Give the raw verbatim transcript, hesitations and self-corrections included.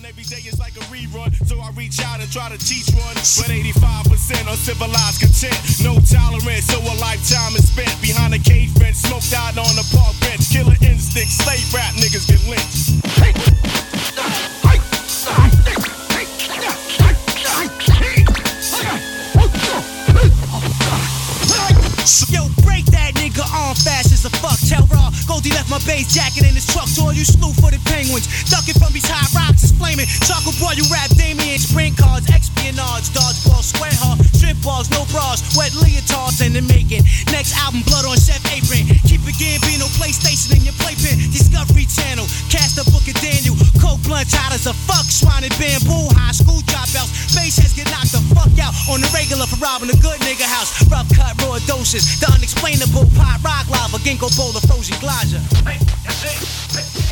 fun. Every day is like a rerun, so I reach out and try to teach one. But eighty-five percent uncivilized content, no tolerance, so a lifetime is spent behind a cage fence, smoked out on the park bench. Killer instinct, slave rap niggas get lynched. Yo, break that nigga on fast as a fuck. Tell Raw, Goldie left my bass jacket in his truck. To all you slew-footed penguins, ducking from these high rocks is flaming. Charcoal boy, you rap Damien, sprint cards, espionage, dodgeball, square hard, strip balls, no bras, wet leotards in the making. Next album, blood on Chef Apron. Keep it Gambino, PlayStation in your playpen. Discovery Channel, cast the book of Daniel. Coke blunts hot as a fuck, swine and bamboo. High school dropouts, bass heads get knocked the fuck out on the regular for robbing a good nigga house. Rough cut, raw doses. The unexplainable pot rock lava, ginkgo bowl of frozen glaja. Hey, that's it. Hey.